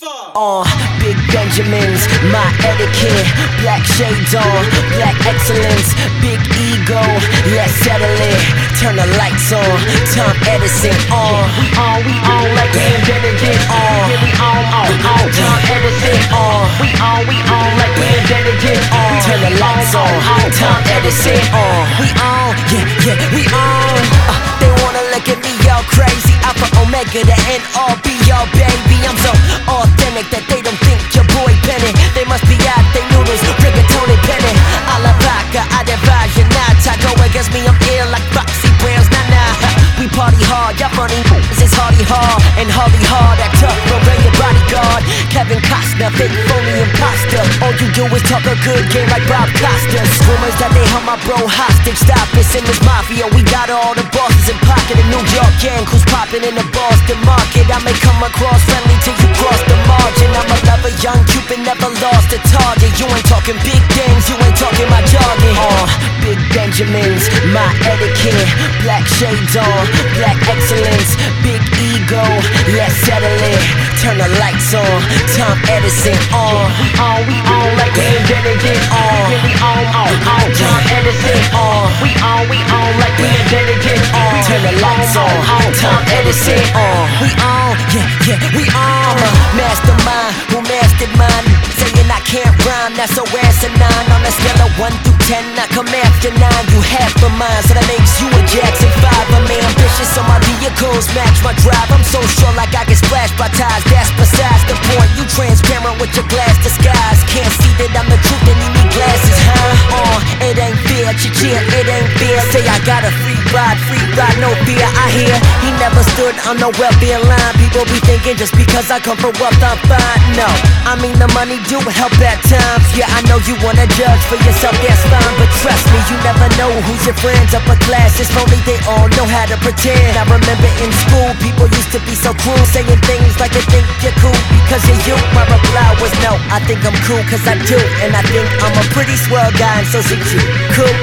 Big Benjamins, my etiquette, black shades on, black excellence, big ego, let's settle it, turn the lights on, Tom Edison on. We on like we invented it. Yeah, we on, Tom Edison on. We on like we invented it. Turn the lights on, Tom Edison on. We on, yeah, we on. They wanna look at me all crazy, Alpha Omega, the N-R-B, y'all baby. I'm so authentic that they don't think your boy Penny. They must be out they noodles, rigatoni penny. A la vaca, I devise your nuts. I go against me, I'm ill like Foxy Brown's nah. We party hard, y'all funny it's Hardy Hard and Harley Hard. That tough, Lorraine your bodyguard. Kevin Costner, fake phony imposter. All you do is talk a good game like Bob Costas. Rumors that they held my bro hostage. Stop it, Simmons Mafia. We got all the bosses in pocket. A New York gang who's popping in the Boston market. I may come across friendly till you cross the margin. I'm a lover, young Cupid, never lost a target. You ain't talking big things, you ain't talking my jargon. Big Benjamins, my etiquette, black shades on, black excellence, big ego, let's settle it, turn the lights on, Tom Edison on. We on like we invented it. Yeah, we on, Tom Edison on. We on like we invented it. Turn the lights on, Tom Edison on. We on, yeah, we on. Mastermind who mastered mine, saying I can't rhyme, that's so asinine. On a scale of 1 through 10, I come after 9. You half a mind, so that makes you a Jackson 5. I'm ambitious, so my vehicles match my drive. I'm so sure like I get splashed by ties, that's besides the point. You transparent with your glass disguise. Can't see that I'm the truth and you need glasses, huh? It ain't fair, cheer, it ain't fair. Say I got a free ride, no fear. I hear he never stood on no welfare line. People be thinking just because I come from wealth I'm fine. No, I mean the money do help at times. Yeah, I know you wanna judge for yourself, that's fine. But trust me, you never know who's your friends. Upper class, it's only they all know how to pretend. I remember in school, people used to be so cruel, saying things like they think you're cool because you're you. My reply was no, I think I'm cool cause I do. And I think I'm a pretty swell guy and so should you. Cool.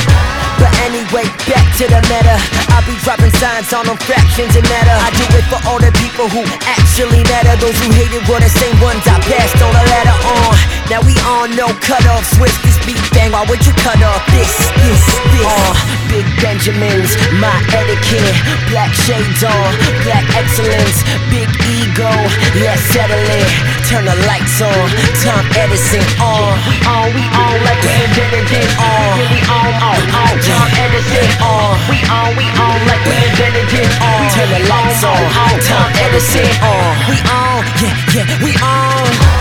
But anyway, back to the meta. I'll be dropping signs on them fractions and matter. I do it for all the people who actually matter. Those who hated were the same ones I passed on a ladder on. Now we all know cut off, switch this beat bang. Why would you cut off this? Big Benjamins, my etiquette, black shades on, black excellence, big ego, let's settle it, turn the lights on, Tom Edison on. We on like we invented it. Yeah, we on, Tom Edison on. We on like we invented it. Turn the lights on, Tom Edison on. We on, yeah, we on.